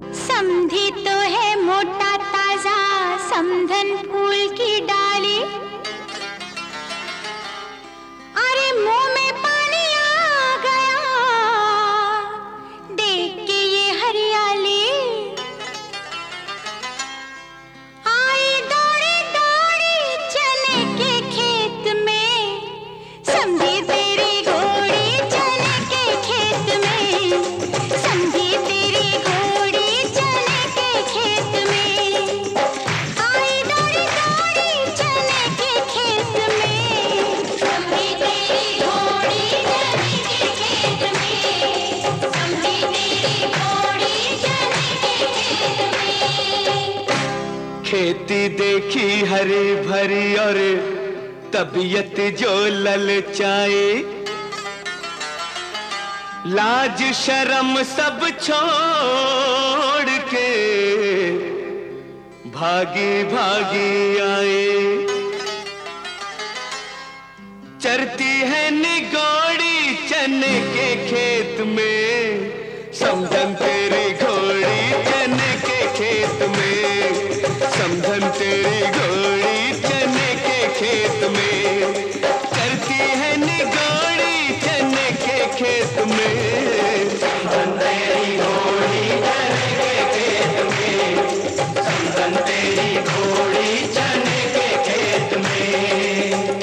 समधी तो है मोटा ताजा समधन फूल की डाली, अरे मुंह में पानी आ गया देख के ये हरियाली। आई दौड़ी दौड़ी चने के खेत में, समझी तेरी घोड़ी चने के खेत में, समझी तेरी घोड़ी चने के खेत में। आई दौड़ी दौड़ी चने के खेत में, समझी तेरी घोड़ी चने के खेत में, समझी तेरी घोड़ी चने के खेत में। खेती देखी हरी भरी और तबीयत जो ललचाए, लाज शर्म सब छोड़ के भागी भागी आए। चरती है निगोड़ी चने के खेत में, समधन तेरी घोड़ी चने के खेत में, समधन तेरी घोड़ी चने के खेत में। चरती है निगोड़ी चने के खेत में, समधन तेरी घोड़ी चने के खेत में, समधन तेरी घोड़ी चने के खेत में।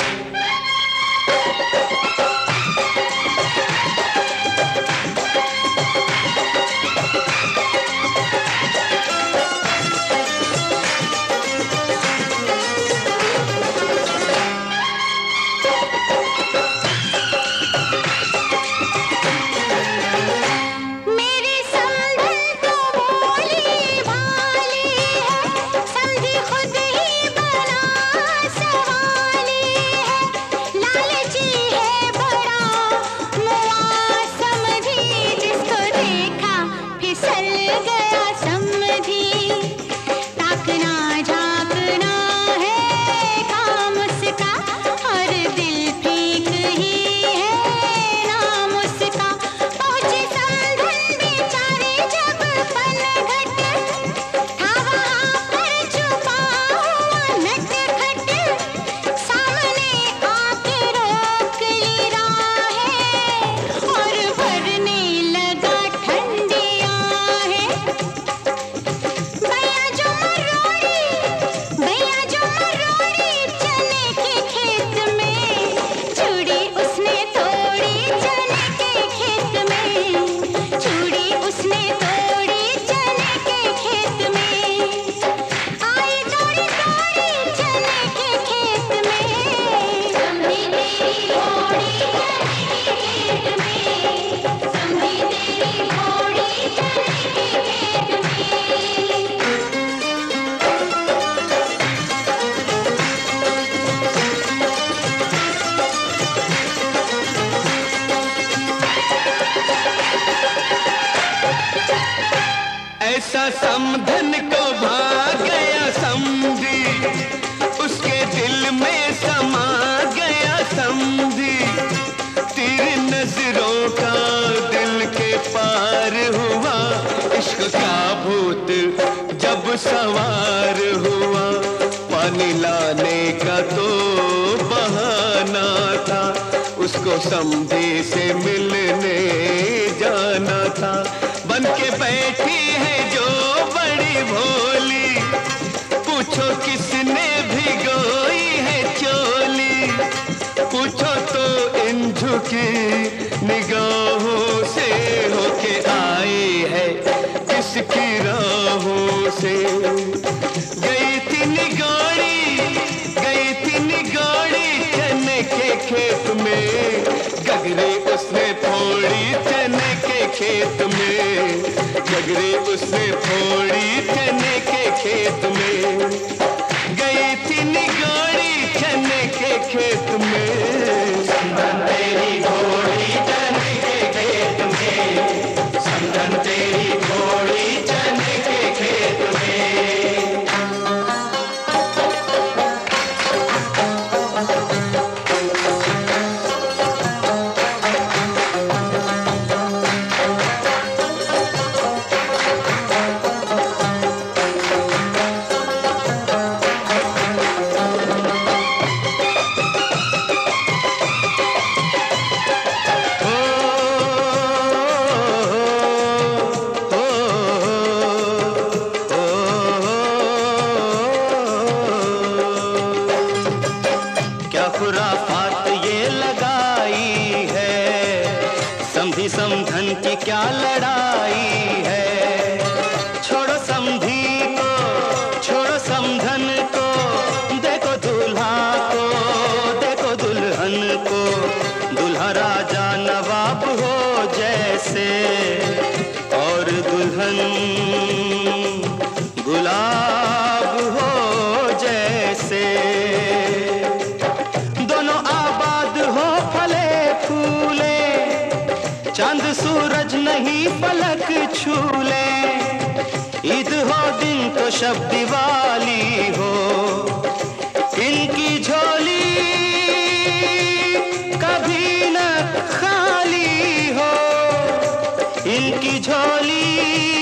मेरी समधन तो भोली भाली है, समझी खुद ही बना सवाली है। लालची है बड़ा मुआ समझी, जिसको देखा फिसल गया समझी। ताकना झांकना है काम उसका, और दिल ठीक ही है नाम उसका। पहुंचे समधन बेचारे जब पनघट, था वहां पर छुपा हुआ नटखट। सामने आके रोक ली राहें, और भरने लगा ठंडी आहें। भैया जो मरोड़ी चने के खेत में, चूड़ी उसने तोड़ी चने के खेत में, चूड़ी उसने तोड़ी चने के खेत में। आई दौड़ी दौड़ी चने के खेत में, समझी तेरी घोड़ी चने के खेत में, समझी तेरी घोड़ी चने के खेत में। ऐसा समधन को भाग गया समझी, उसके दिल में समा गया समझी। तेरी नजरों का दिल के पार हुआ, इश्क का भूत जब सवार हुआ। पानी लाने का तो बहाना था, उसको समधी से मिलने जाना था। बन के बैठी है जो बड़ी भोली, पूछो किसने भिगोई है चोली। पूछो तो इन झुकी निगाहों से, होके आई है किसकी राहों से। गई थी निगोड़ी चने के खेत में, गगरे उसने फोड़ी चने के खेत में, गगरे उसने फोड़ी चने के खेत में। गई थी निगोड़ी चने के खेत में, समधन तेरी घोड़ी चने के खेत में, समधन तेरी घोड़ी चने के खेत में। क्या लड़ाई है। छोड़ो समधी को, छोड़ो समधन को, देखो दूल्हा को, देखो दुल्हन को। दूल्हा राजा नवाब हो जैसे और दुल्हन गुलाब हो जैसे। दोनों आबाद हो फले फूले, चांद सूरज नहीं फलक छूले। ईद हो दिन तो शब दिवाली हो, इनकी झोली कभी न खाली हो, इनकी झोली